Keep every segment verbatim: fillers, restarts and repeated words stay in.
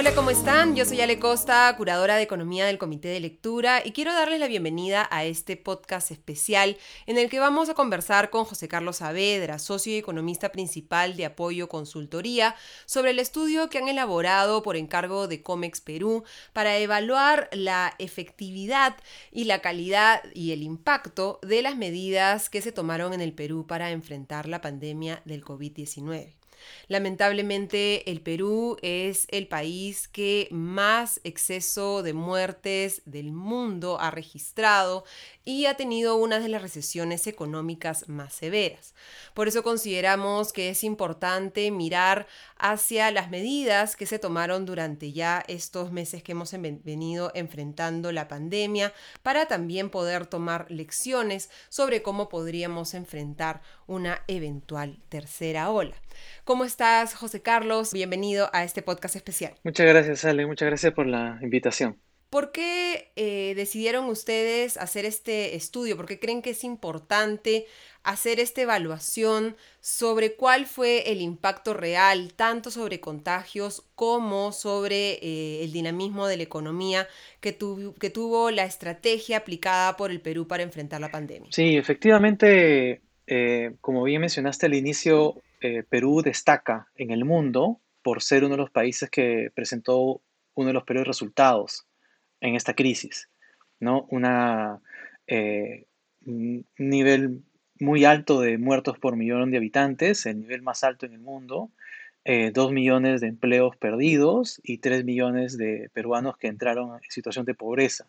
Hola, ¿cómo están? Yo soy Ale Costa, curadora de Economía del Comité de Lectura, y quiero darles la bienvenida a este podcast especial en el que vamos a conversar con José Carlos Saavedra, socio y economista principal de Apoyo Consultoría, sobre el estudio que han elaborado por encargo de Comex Perú para evaluar la efectividad y la calidad y el impacto de las medidas que se tomaron en el Perú para enfrentar la pandemia del COVID diecinueve. Lamentablemente, el Perú es el país que más exceso de muertes del mundo ha registrado y ha tenido una de las recesiones económicas más severas. Por eso consideramos que es importante mirar hacia las medidas que se tomaron durante ya estos meses que hemos venido enfrentando la pandemia, para también poder tomar lecciones sobre cómo podríamos enfrentar una eventual tercera ola. ¿Cómo estás, José Carlos? Bienvenido a este podcast especial. Muchas gracias, Ale. Muchas gracias por la invitación. ¿Por qué eh, decidieron ustedes hacer este estudio? ¿Por qué creen que es importante hacer esta evaluación sobre cuál fue el impacto real, tanto sobre contagios como sobre eh, el dinamismo de la economía que, tu- que tuvo la estrategia aplicada por el Perú para enfrentar la pandemia? Sí, efectivamente, eh, como bien mencionaste al inicio, eh, Perú destaca en el mundo por ser uno de los países que presentó uno de los peores resultados en esta crisis, ¿no? Una, eh, un nivel muy alto de muertos por millón de habitantes, el nivel más alto en el mundo, eh, dos millones de empleos perdidos y tres millones de peruanos que entraron en situación de pobreza.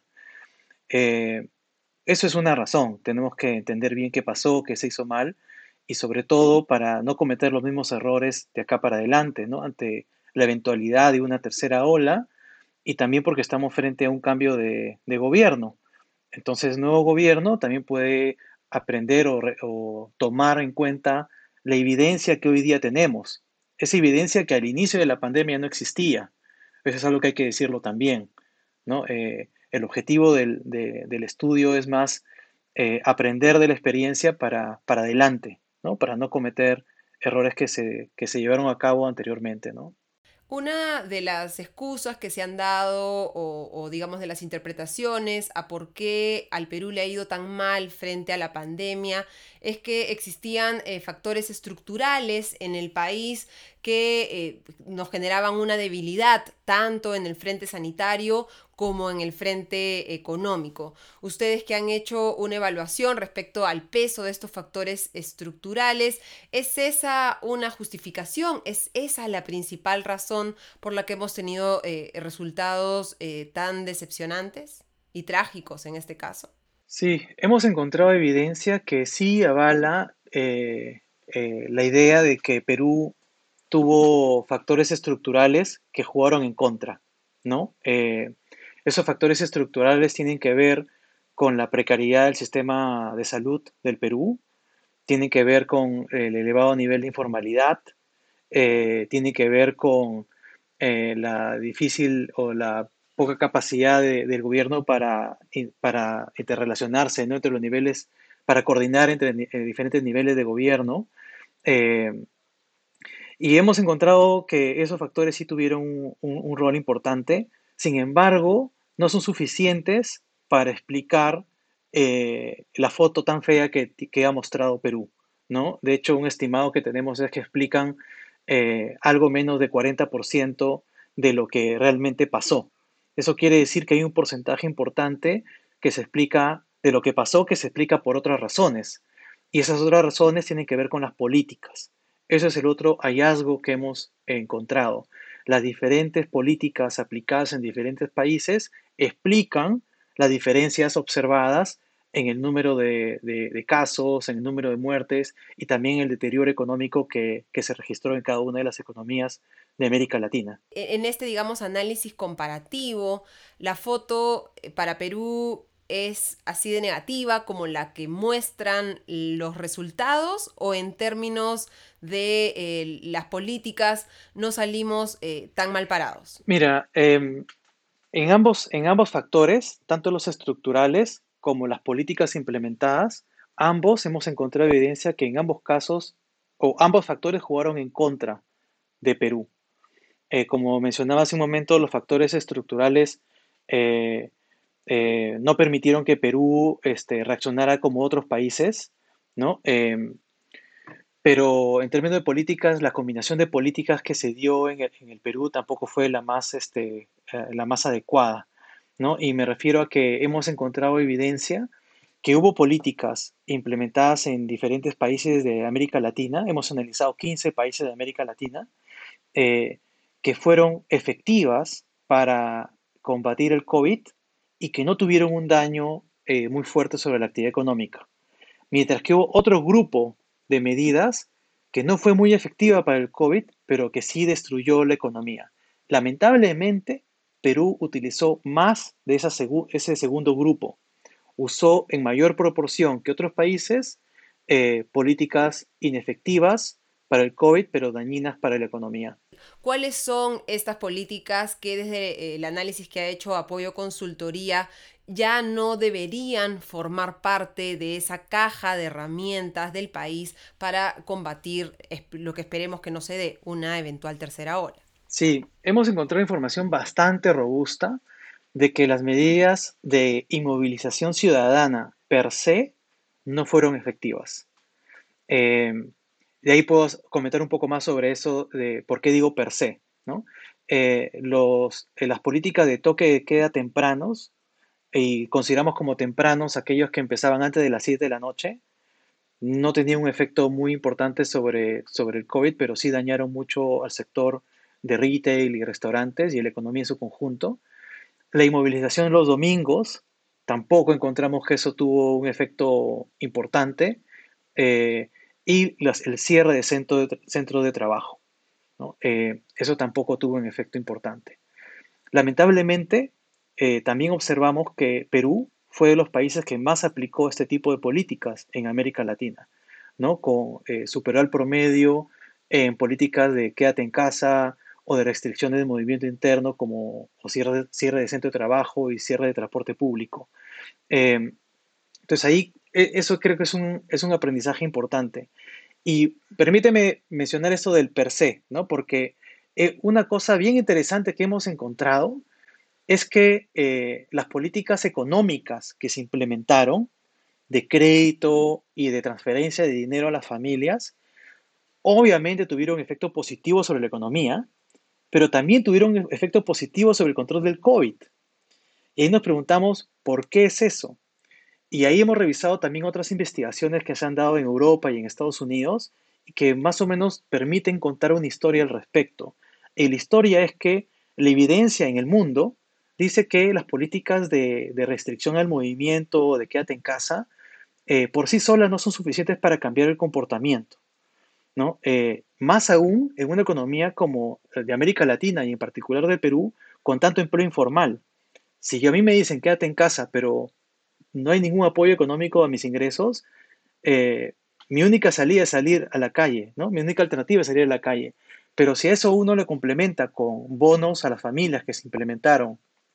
Eh, Eso es una razón. Tenemos que entender bien qué pasó, qué se hizo mal y sobre todo para no cometer los mismos errores de acá para adelante, ¿no? Ante la eventualidad de una tercera ola y también porque estamos frente a un cambio de, de gobierno. Entonces, el nuevo gobierno también puede aprender o, re- o tomar en cuenta la evidencia que hoy día tenemos. Esa evidencia que al inicio de la pandemia no existía. Eso es algo que hay que decirlo también, ¿no? Eh, el objetivo del, de- del estudio es más eh, aprender de la experiencia para, para adelante, ¿no? Para no cometer errores que se, que se llevaron a cabo anteriormente, ¿no? Una de las excusas que se han dado o, o, digamos de las interpretaciones a por qué al Perú le ha ido tan mal frente a la pandemia es que existían eh, factores estructurales en el país que eh, nos generaban una debilidad tanto en el frente sanitario como en el frente económico. Ustedes que han hecho una evaluación respecto al peso de estos factores estructurales, ¿es esa una justificación? ¿Es esa la principal razón por la que hemos tenido eh, resultados eh, tan decepcionantes y trágicos en este caso? Sí, hemos encontrado evidencia que sí avala eh, eh, la idea de que Perú tuvo factores estructurales que jugaron en contra, ¿no? Eh, esos factores estructurales tienen que ver con la precariedad del sistema de salud del Perú, tienen que ver con el elevado nivel de informalidad, eh, tiene que ver con eh, la difícil o la poca capacidad de- del gobierno para, para interrelacionarse, ¿no? Entre los niveles, para coordinar entre ni- eh, diferentes niveles de gobierno. Eh, y hemos encontrado que esos factores sí tuvieron un, un- un rol importante. Sin embargo, no son suficientes para explicar eh, la foto tan fea que, que ha mostrado Perú, ¿no? De hecho, un estimado que tenemos es que explican eh, algo menos de cuarenta por ciento de lo que realmente pasó. Eso quiere decir que hay un porcentaje importante que se explica de lo que pasó, que se explica por otras razones. Y esas otras razones tienen que ver con las políticas. Ese es el otro hallazgo que hemos encontrado. Las diferentes políticas aplicadas en diferentes países explican las diferencias observadas en el número de, de- de casos, en el número de muertes y también el deterioro económico que, que se registró en cada una de las economías de América Latina. En este, digamos, análisis comparativo, la foto eh, para Perú es así de negativa como la que muestran los resultados, o en términos de eh, las políticas no salimos eh, tan mal parados. Mira, em, en ambos, en ambos factores, tanto los estructurales como las políticas implementadas, ambos hemos encontrado evidencia que en ambos casos, o ambos factores jugaron en contra de Perú. Eh, como mencionaba hace un momento, los factores estructurales eh, eh, no permitieron que Perú este, reaccionara como otros países, ¿no? Em, pero en términos de políticas, la combinación de políticas que se dio en el, en el Perú tampoco fue la más, este, eh, la más adecuada, ¿no? Y me refiero a que hemos encontrado evidencia que hubo políticas implementadas en diferentes países de América Latina. Hemos analizado quince países de América Latina eh, que fueron efectivas para combatir el COVID y que no tuvieron un daño eh, muy fuerte sobre la actividad económica. Mientras que hubo otro grupo de medidas que no fue muy efectiva para el COVID, pero que sí destruyó la economía. Lamentablemente, Perú utilizó más de esa segu ese segundo grupo. Usó en mayor proporción que otros países eh, políticas inefectivas para el COVID, pero dañinas para la economía. ¿Cuáles son estas políticas que desde el análisis que ha hecho Apoyo Consultoría ya no deberían formar parte de esa caja de herramientas del país para combatir lo que esperemos que no se dé, una eventual tercera ola? Sí, hemos encontrado información bastante robusta de que las medidas de inmovilización ciudadana per se no fueron efectivas. Eh, de ahí puedo comentar un poco más sobre eso, de por qué digo per se, ¿no? Eh, los, eh, las políticas de toque de queda tempranos, y consideramos como tempranos aquellos que empezaban antes de las siete de la noche, no tenían un efecto muy importante sobre, sobre el COVID, pero sí dañaron mucho al sector de retail y restaurantes y la economía en su conjunto. La inmovilización los domingos, tampoco encontramos que eso tuvo un efecto importante. Eh, y las, el cierre de centros de, centro de trabajo, ¿no? Eh, eso tampoco tuvo un efecto importante. Lamentablemente, eh, también observamos que Perú fue de los países que más aplicó este tipo de políticas en América Latina, ¿no? Con, eh, superó el promedio en políticas de quédate en casa o de restricciones de movimiento interno como o cierre, cierre de centro de trabajo y cierre de transporte público. Eh, entonces ahí e, eso creo que es un, es un aprendizaje importante. Y permíteme mencionar esto del per se, ¿no? Porque eh, una cosa bien interesante que hemos encontrado es que eh, las políticas económicas que se implementaron de crédito y de transferencia de dinero a las familias, obviamente tuvieron efecto positivo sobre la economía, pero también tuvieron efecto positivo sobre el control del COVID. Y ahí nos preguntamos, ¿por qué es eso? Y ahí hemos revisado también otras investigaciones que se han dado en Europa y en Estados Unidos que más o menos permiten contar una historia al respecto. Y la historia es que la evidencia en el mundo dice que las políticas de, de restricción al movimiento o de quédate en casa eh, por sí solas no son suficientes para cambiar el comportamiento, ¿no? Eh, más aún en una economía como de América Latina y en particular de Perú, con tanto empleo informal. Si a mí me dicen quédate en casa, pero no hay ningún apoyo económico a mis ingresos, eh, mi única salida es salir a la calle, ¿no? Mi única alternativa es salir a la calle. Pero si a eso uno le complementa con bonos a las familias que se implementaron,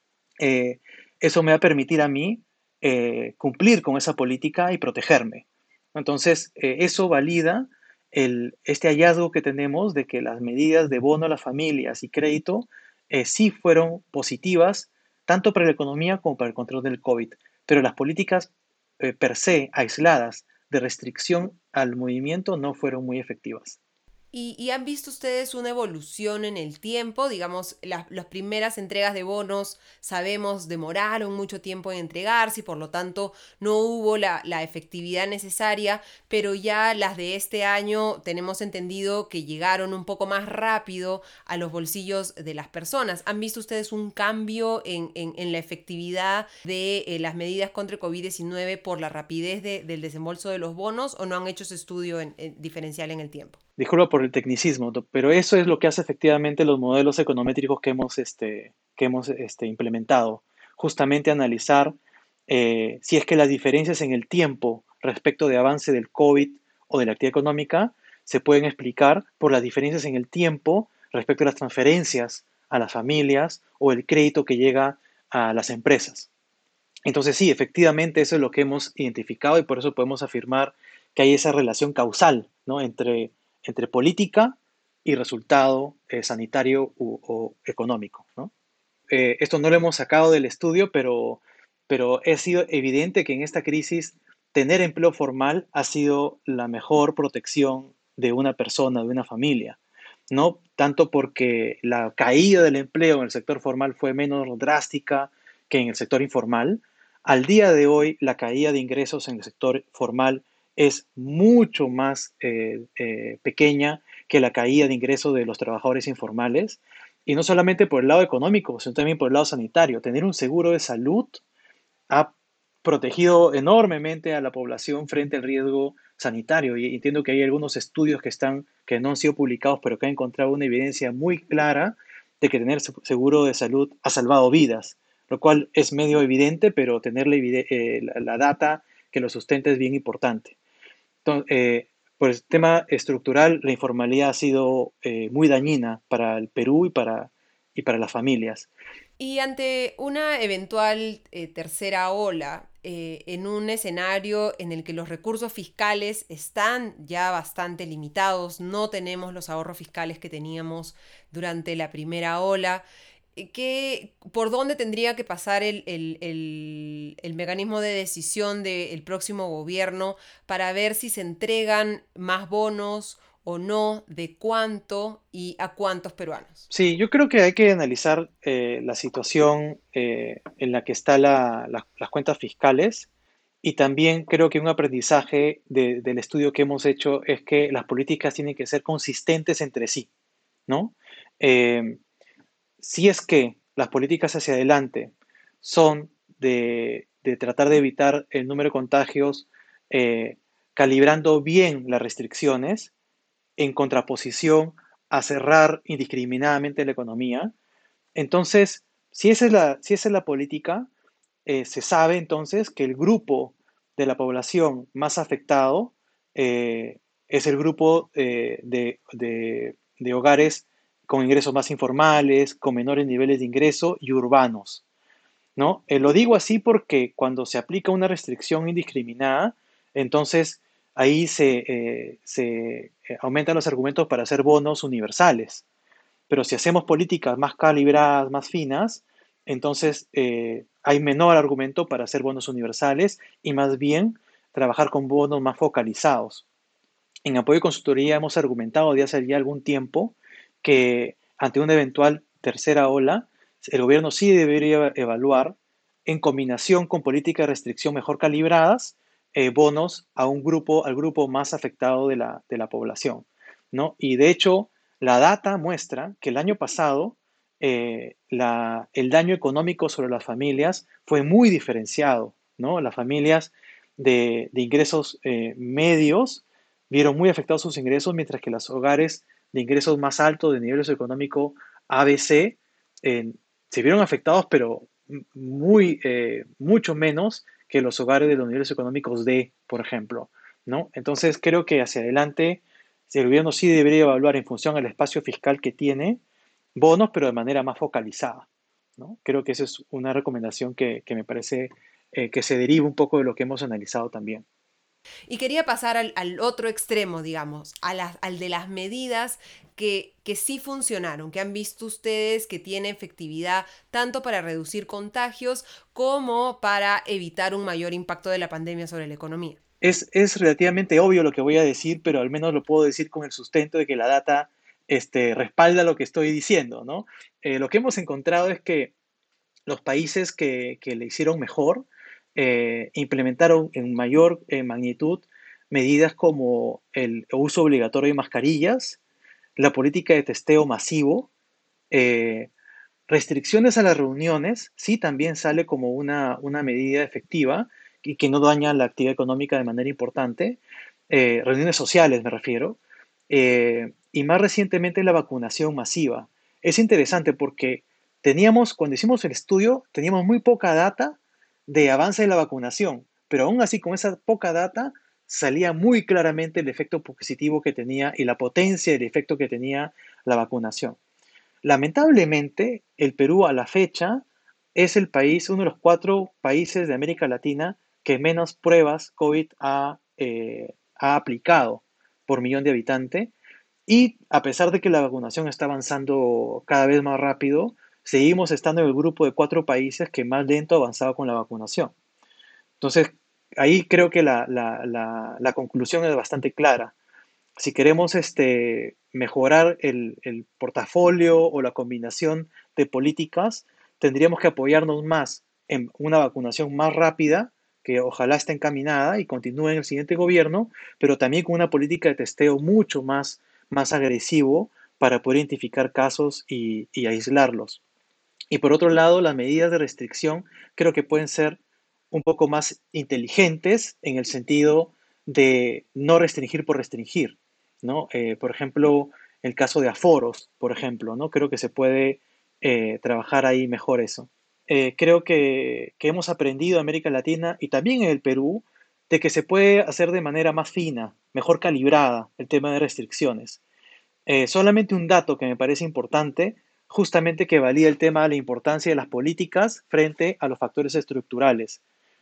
eh, eso me va a permitir a mí eh, cumplir con esa política y protegerme. Entonces, eh, eso valida el, este hallazgo que tenemos de que las medidas de bono a las familias y crédito eh, sí fueron positivas, tanto para la economía como para el control del COVID. Pero las políticas eh, per se, aisladas, de restricción al movimiento, no fueron muy efectivas. ¿Y, y han visto ustedes una evolución en el tiempo? Digamos, las, las primeras entregas de bonos, sabemos, demoraron mucho tiempo en entregarse y por lo tanto no hubo la, la efectividad necesaria, pero ya las de este año tenemos entendido que llegaron un poco más rápido a los bolsillos de las personas. ¿Han visto ustedes un cambio en, en, en la efectividad de eh, las medidas contra el COVID diecinueve por la rapidez de, del desembolso de los bonos o no han hecho ese estudio en, en, diferencial en el tiempo? Disculpa por el tecnicismo, pero eso es lo que hace efectivamente los modelos econométricos que hemos, este, que hemos este, implementado. Justamente analizar eh, si es que las diferencias en el tiempo respecto de avance del COVID o de la actividad económica se pueden explicar por las diferencias en el tiempo respecto a las transferencias a las familias o el crédito que llega a las empresas. Entonces sí, efectivamente eso es lo que hemos identificado y por eso podemos afirmar que hay esa relación causal, ¿no? entre, entre política y resultado eh, sanitario u, o económico, ¿no? Eh, esto no lo hemos sacado del estudio, pero, pero ha sido evidente que en esta crisis tener empleo formal ha sido la mejor protección de una persona, de una familia, ¿no? Tanto porque la caída del empleo en el sector formal fue menos drástica que en el sector informal. Al día de hoy, la caída de ingresos en el sector formal es mucho más eh, eh, pequeña que la caída de ingresos de los trabajadores informales. Y no solamente por el lado económico, sino también por el lado sanitario. Tener un seguro de salud ha protegido enormemente a la población frente al riesgo sanitario. Y entiendo que hay algunos estudios que, están, que no han sido publicados, pero que han encontrado una evidencia muy clara de que tener seguro de salud ha salvado vidas, lo cual es medio evidente, pero tener la, eh, la, la data que lo sustenta es bien importante. Entonces, eh, pues tema estructural, la informalidad ha sido eh, muy dañina para el Perú y para, y para las familias. Y ante una eventual eh, tercera ola, eh, en un escenario en el que los recursos fiscales están ya bastante limitados, no tenemos los ahorros fiscales que teníamos durante la primera ola, eh, ¿qué, ¿por dónde tendría que pasar el, el, el, el mecanismo de decisión del próximo gobierno para ver si se entregan más bonos o no, de cuánto y a cuántos peruanos? Sí, yo creo que hay que analizar eh, la situación eh, en la que están la, la, las cuentas fiscales y también creo que un aprendizaje de, del estudio que hemos hecho es que las políticas tienen que ser consistentes entre sí, ¿no? Eh, si es que las políticas hacia adelante son de, de tratar de evitar el número de contagios, eh, calibrando bien las restricciones, en contraposición a cerrar indiscriminadamente la economía. Entonces, si esa es la, si esa es la política, eh, se sabe entonces que el grupo de la población más afectado eh, es el grupo eh, de, de, de hogares con ingresos más informales, con menores niveles de ingreso y urbanos, ¿no? Eh, lo digo así porque cuando se aplica una restricción indiscriminada, entonces ahí se, eh, se eh, aumentan los argumentos para hacer bonos universales. Pero si hacemos políticas más calibradas, más finas, entonces eh, hay menor argumento para hacer bonos universales y más bien trabajar con bonos más focalizados. En apoyo y consultoría hemos argumentado de hace ya algún tiempo que ante una eventual tercera ola, el gobierno sí debería evaluar, en combinación con políticas de restricción mejor calibradas, eh, bonos a un grupo, al grupo más afectado de la, de la población, ¿no? Y de hecho, la data muestra que el año pasado eh, la, el daño económico sobre las familias fue muy diferenciado, ¿no? Las familias de, de ingresos eh, medios vieron muy afectados sus ingresos, mientras que los hogares de ingresos más altos, de nivel socioeconómico A B C, eh, se vieron afectados, pero muy, eh, mucho menos que los hogares de los niveles económicos D, por ejemplo, ¿no? Entonces creo que hacia adelante el gobierno sí debería evaluar en función al espacio fiscal que tiene bonos, pero de manera más focalizada, ¿no? Creo que esa es una recomendación que, que me parece eh, que se deriva un poco de lo que hemos analizado también. Y quería pasar al, al otro extremo, digamos, a la- al de las medidas que, que sí funcionaron, que han visto ustedes que tiene efectividad tanto para reducir contagios como para evitar un mayor impacto de la pandemia sobre la economía. Es, es relativamente obvio lo que voy a decir, pero al menos lo puedo decir con el sustento de que la data este, respalda lo que estoy diciendo, ¿no? Eh, lo que hemos encontrado es que los países que, que le hicieron mejor eh, implementaron en mayor eh, magnitud medidas como el uso obligatorio de mascarillas, la política de testeo masivo, eh, restricciones a las reuniones, sí, también sale como una, una medida efectiva y que no daña la actividad económica de manera importante. Eh, reuniones sociales, me refiero. Eh, y más recientemente la vacunación masiva. Es interesante porque teníamos, cuando hicimos el estudio, teníamos muy poca data de avance de la vacunación, pero aún así con esa poca data salía muy claramente el efecto positivo que tenía y la potencia del efecto que tenía la vacunación. Lamentablemente, el Perú a la fecha es el país, uno de los cuatro países de América Latina que menos pruebas COVID ha, eh, ha aplicado por millón de habitantes Y a pesar de que la vacunación está avanzando cada vez más rápido, seguimos estando en el grupo de cuatro países que más lento ha avanzado con la vacunación. Entonces, ahí creo que la, la- la- la conclusión es bastante clara. Si queremos este, mejorar el, el portafolio o la combinación de políticas, tendríamos que apoyarnos más en una vacunación más rápida, que ojalá esté encaminada y continúe en el siguiente gobierno, pero también con una política de testeo mucho más, más agresivo para poder identificar casos y, y aislarlos. Y por otro lado, las medidas de restricción creo que pueden ser un poco más inteligentes en el sentido de no restringir por restringir, ¿no? Eh, por ejemplo, el caso de aforos, por ejemplo, ¿no? Creo que se puede eh, trabajar ahí mejor eso. Eh, creo que, que hemos aprendido en América Latina y también en el Perú de que se puede hacer de manera más fina, mejor calibrada el tema de restricciones. Eh, solamente un dato que me parece importante, justamente que valida el tema de la importancia de las políticas frente a los factores estructurales.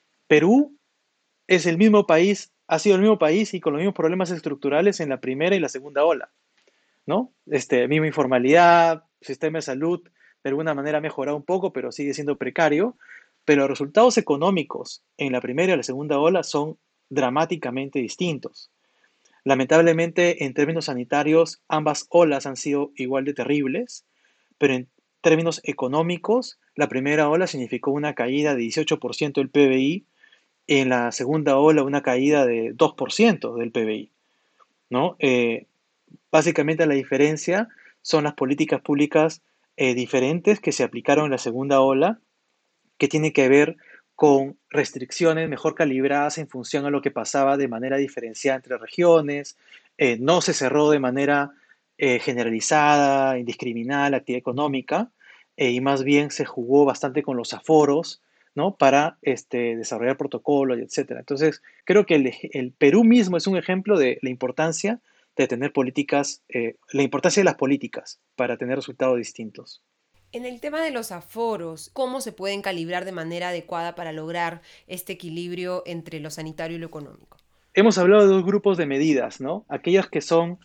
Perú es el mismo país, ha sido el mismo país y con los mismos problemas estructurales en la primera y la segunda ola, ¿no? Este, misma informalidad, sistema de salud, de alguna manera ha mejorado un poco, pero sigue siendo precario. Pero los resultados económicos en la primera y la segunda ola son dramáticamente distintos. Lamentablemente, en términos sanitarios, ambas olas han sido igual de terribles, pero en términos económicos, la primera ola significó una caída de dieciocho por ciento del P B I, en la segunda ola una caída de dos por ciento del P B I, ¿no? Eh, básicamente la diferencia son las políticas públicas eh, diferentes que se aplicaron en la segunda ola, que tiene que ver con restricciones mejor calibradas en función a lo que pasaba de manera diferenciada entre regiones, eh, no se cerró de manera eh, generalizada, indiscriminada la actividad económica, eh, y más bien se jugó bastante con los aforos, ¿no? Para este, desarrollar protocolos, etcétera. Entonces, creo que el, el, Perú mismo es un ejemplo de la importancia de tener políticas, eh, la importancia de las políticas para tener resultados distintos. En el tema de los aforos, ¿cómo se pueden calibrar de manera adecuada para lograr este equilibrio entre lo sanitario y lo económico? Hemos hablado de dos grupos de medidas, ¿no? Aquellas que son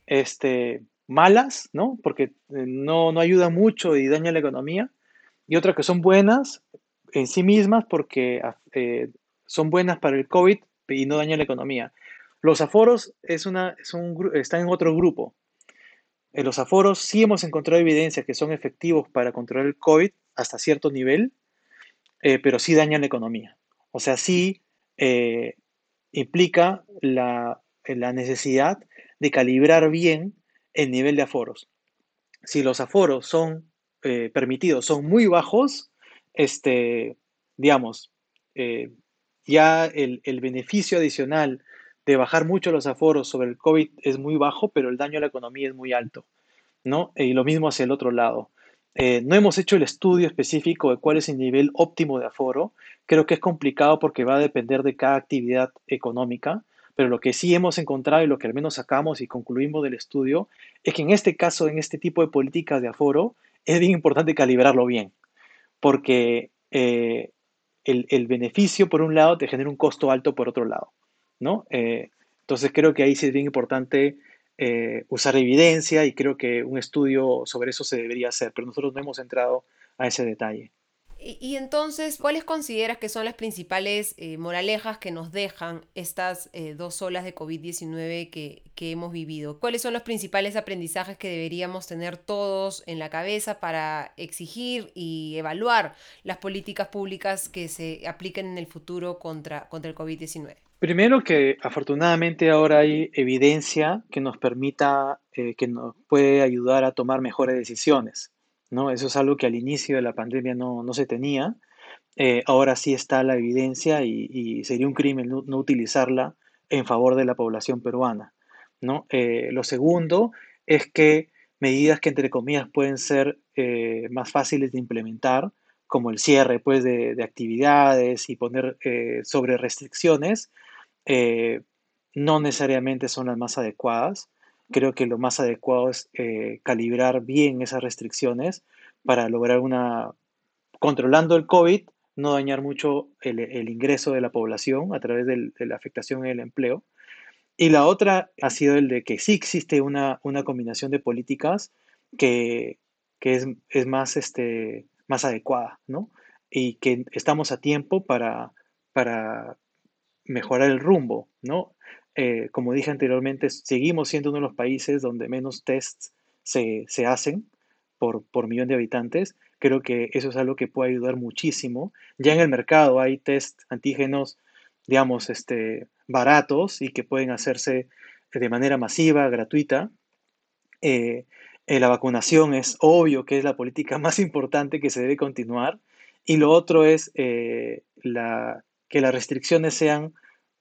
este, malas, ¿no? Porque eh, no, no ayudan mucho y dañan la economía, y otras que son buenas en sí mismas porque eh, son buenas para el COVID y no dañan la economía. Los aforos es una, es un, están en otro grupo. En los aforos sí hemos encontrado evidencia que son efectivos para controlar el COVID hasta cierto nivel, eh, pero sí dañan la economía. O sea, sí eh, implica la, la necesidad de calibrar bien el nivel de aforos. Si los aforos son eh, permitidos, son muy bajos, este, digamos, eh, ya el, el beneficio adicional de bajar mucho los aforos sobre el COVID es muy bajo, pero el daño a la economía es muy alto, ¿no? Y lo mismo hacia el otro lado. Eh, no hemos hecho el estudio específico de cuál es el nivel óptimo de aforo. Creo que es complicado porque va a depender de cada actividad económica, pero lo que sí hemos encontrado y lo que al menos sacamos y concluimos del estudio es que en este caso, en este tipo de políticas de aforo, es bien importante calibrarlo bien, porque eh, el, el, beneficio por un lado te genera un costo alto por otro lado, ¿no? Eh, entonces creo que ahí sí es bien importante eh, usar evidencia y creo que un estudio sobre eso se debería hacer, pero nosotros no hemos entrado a ese detalle. Y, y entonces, ¿cuáles consideras que son las principales eh, moralejas que nos dejan estas eh, dos olas de covid diecinueve que, que hemos vivido? ¿Cuáles son los principales aprendizajes que deberíamos tener todos en la cabeza para exigir y evaluar las políticas públicas que se apliquen en el futuro contra, contra el covid diecinueve? Primero que afortunadamente ahora hay evidencia que nos permita, eh, que nos puede ayudar a tomar mejores decisiones, ¿no? Eso es algo que al inicio de la pandemia no, no se tenía. Eh, ahora sí está la evidencia y, y sería un crimen no, no utilizarla en favor de la población peruana, ¿no? Eh, lo segundo es que medidas que entre comillas pueden ser eh, más fáciles de implementar, como el cierre pues, de, de actividades y poner eh, sobre restricciones, eh, no necesariamente son las más adecuadas. Creo que lo más adecuado es eh, calibrar bien esas restricciones para lograr una, controlando el COVID, no dañar mucho el, el ingreso de la población a través del, de la afectación en el empleo. Y la otra ha sido el de que sí existe una, una combinación de políticas que, que es, es más, este, más adecuada, ¿no? Y que estamos a tiempo para, para mejorar el rumbo, ¿no? Eh, como dije anteriormente, seguimos siendo uno de los países donde menos tests se, se hacen por, por millón de habitantes. Creo que eso es algo que puede ayudar muchísimo. Ya en el mercado hay test antígenos, digamos, este, baratos y que pueden hacerse de manera masiva, gratuita. Eh, eh, la vacunación es obvio que es la política más importante que se debe continuar. Y lo otro es eh, la, que las restricciones sean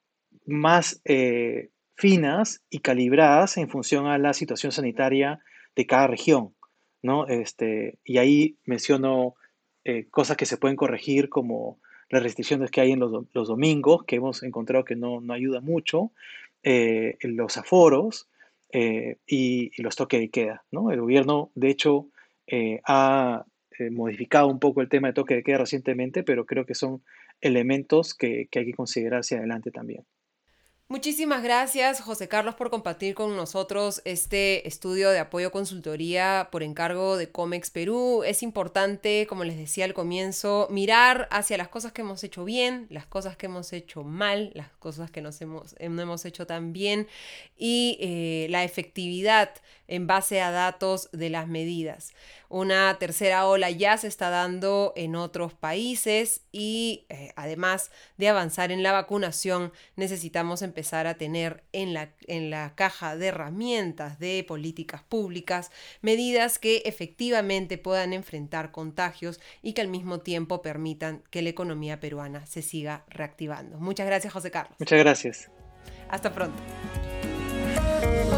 más eh, finas y calibradas en función a la situación sanitaria de cada región, ¿no? Este, y ahí menciono eh, cosas que se pueden corregir como las restricciones que hay en los, do- los domingos, que hemos encontrado que no, no ayuda mucho, eh, los aforos eh, y, y los toques de queda, ¿no? El gobierno, de hecho, eh, ha eh, modificado un poco el tema de toque de queda recientemente, pero creo que son elementos que, que hay que considerar hacia adelante también. Muchísimas gracias, José Carlos, por compartir con nosotros este estudio de apoyo consultoría por encargo de COMEX Perú. Es importante, como les decía al comienzo, mirar hacia las cosas que hemos hecho bien, las cosas que hemos hecho mal, las cosas que nos hemos, eh, no hemos hecho tan bien y eh, la efectividad en base a datos de las medidas. Una tercera ola ya se está dando en otros países y eh, además de avanzar en la vacunación, necesitamos empezar a tener en la, en la caja de herramientas de políticas públicas medidas que efectivamente puedan enfrentar contagios y que al mismo tiempo permitan que la economía peruana se siga reactivando. Muchas gracias, José Carlos. Muchas gracias. Hasta pronto.